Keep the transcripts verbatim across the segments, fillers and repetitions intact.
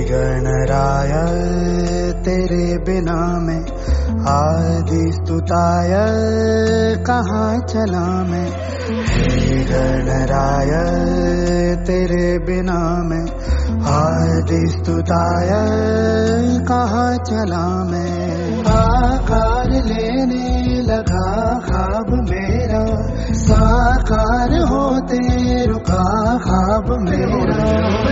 गणराय तेरे बिना मैं आदि स्तुताय कहाँ चला मैं। हे गणराय तेरे बिना मैं आदि स्तुताय कहाँ चला मैं। आकार लेने लगा ख्वाब मेरा, साकार होते रुका ख्वाब मेरा।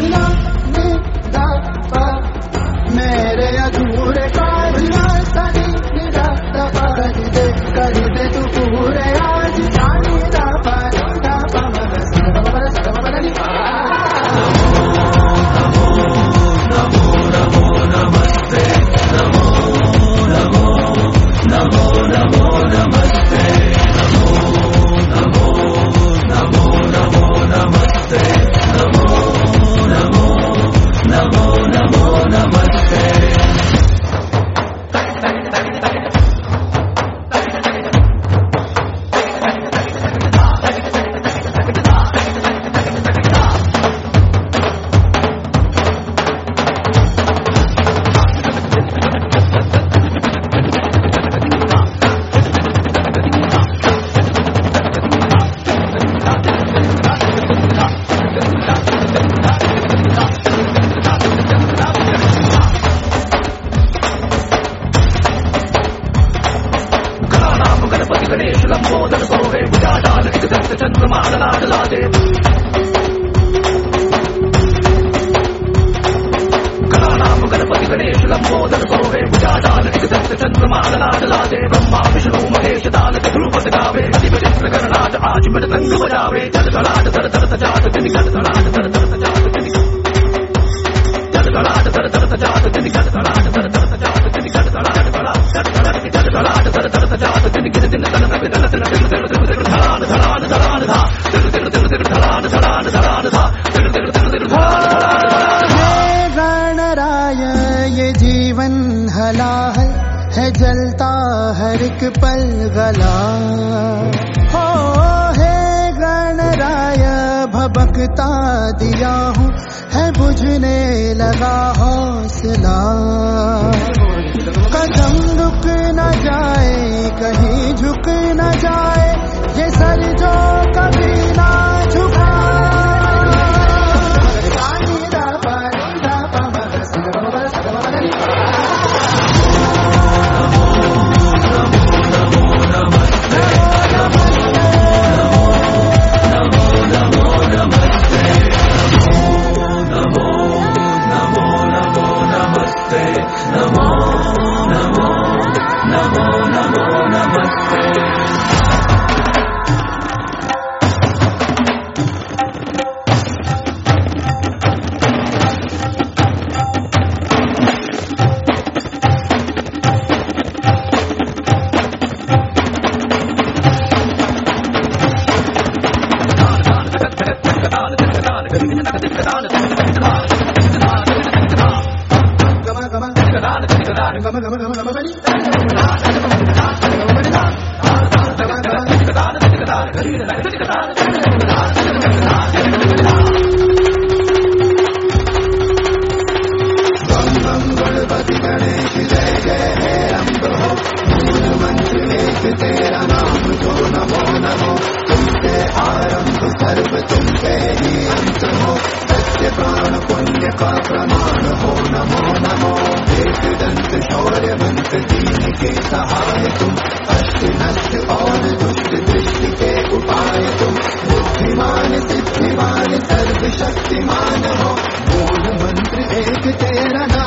मेरे अधूरे काज सनी निरा दबाज दे कर दे तू पूरे आज जानी दा पानी दा पमर सबर सबर नी। नमो नमो नमो नमस्ते, नमो नमो नमो नमो नमस्ते, नमो नमो नमो नमो नमस्ते, नमो नमो नमो नमो नमस्ते। गणेश लंबोदर सोहे बुझाडाल दत्त चंद्रमा लाडला दे। गणानाम गणपति गणेश लंबोदर सोहे बुझाडाल दत्त चंद्रमा लाडला दे। ब्रह्मा विष्णु महेश दाल ध्रुपद गावे, अधिपतित्र गणनाथ आज मृदंग बजावे। जल गलाट धर धर तजात तिनि गल गलाट धर धर तजात तिनि जल गलाट धर धर तजात तिनि गल गलाट धर धर तजात तिनि गल गलाट गलाट जल गलाट जल गलाट धर धर तजात तिनि गिर दिन तन तन तन तन तन तन धरान धरान धरान धा तिल तिल तिल तिल धरान धरान धरान धा तिल तिल तिल तिल धरान धरान धा। हे गणराय ये जीवन हला है, है जलता हर एक पल गला। हो हे गणराय भबकता दिया हूँ, है बुझने लगा हौसला। कदम रुक न जाए कहीं झुक न जाए, ये सर जो कभी ना झुका। नमो नमो नमो नमो नमस्ते। गणपति गणेश जय जय हे अम्ब हो, मूल मंत्र एक तेरा नाम जो नमो नमो। तुमसे आरंभ सर्व तुमसे ही अंत हो, सत्य प्राण पुण्य का प्रमाण हो नमो नमो। एक दंत शौर्य मंत्र दीन के सहाय तुम, अष्ट नष्ट और दुष्ट दृष्टि के उपाय तुम। बुद्धिमान सिद्धिमान सर्व शक्तिमान हो, मूल मंत्र एक तेरा